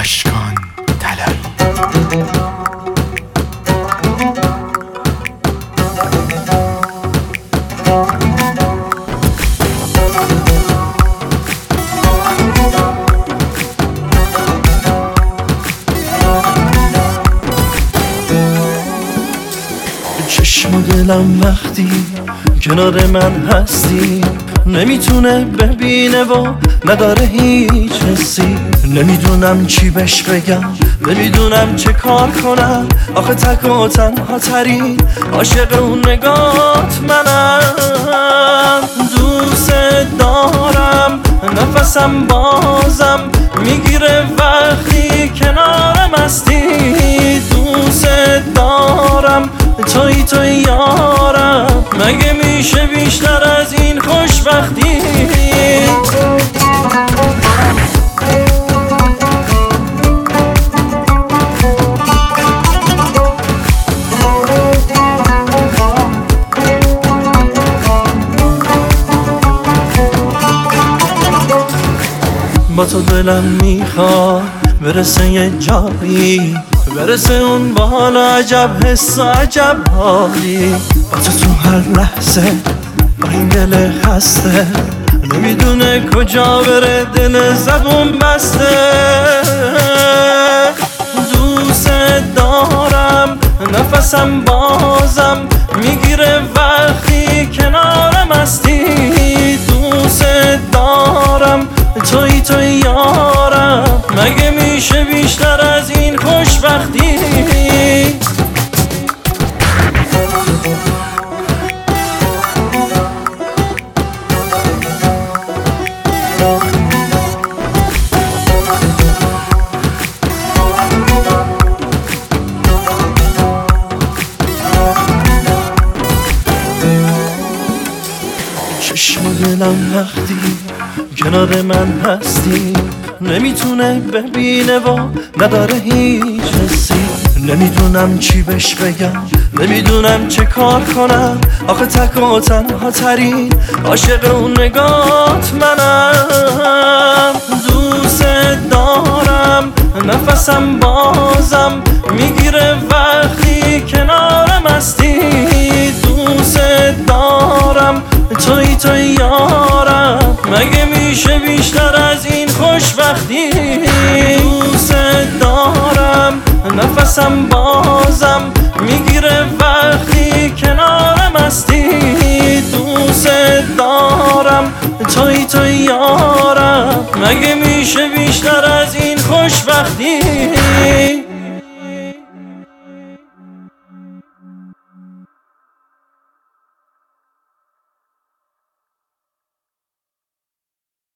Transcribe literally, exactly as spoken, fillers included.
اشکان طلایی. چشم و دلم وقتی کنار من هستی نمیتونه ببینه و نداره هیچ حسی. نمیدونم چی بهش بگم، نمیدونم چه کار کنم. آخه تک و تنها ترین عاشق اون نگات منم. دوست دارم، نفسم بازم میگیره وقتی کنارم هستی. دوست دارم، توی توی یارم، مگه میشه بیشتر از این خوشبختی؟ با تو دلم میخواد برسه یه جایی، برسه اون بالا عجب حس و عجب حالی. با تو تو هر لحظه با این دل خسته نمیدونه کجا بره، دل زبون بسته. دوست دارم، نفسم بازم میگیره وقتی کنارم هستی. دوست دارم، توی توی یارم، مگه میشه بیشتر از این خوشبختی؟ چشم و دلم وقتی کنار من هستی نمیتونه ببینه و نداره هیچ حسی. نمیدونم چی بهش بگم، نمیدونم چه کار کنم. آخه تک و تنها ترین عاشق اون نگات منم. دوست دارم، نفسم بازم میگیره وقتی کنارم هستی. دوست دارم، توی توی یارم، مگه میشه بیشتر از این خوشبختی؟ دوست دارم، نفسم بازم میگیره وقتی کنارم هستی. دوست دارم، توی توی یارم، مگه میشه بیشتر از این خوشبختی؟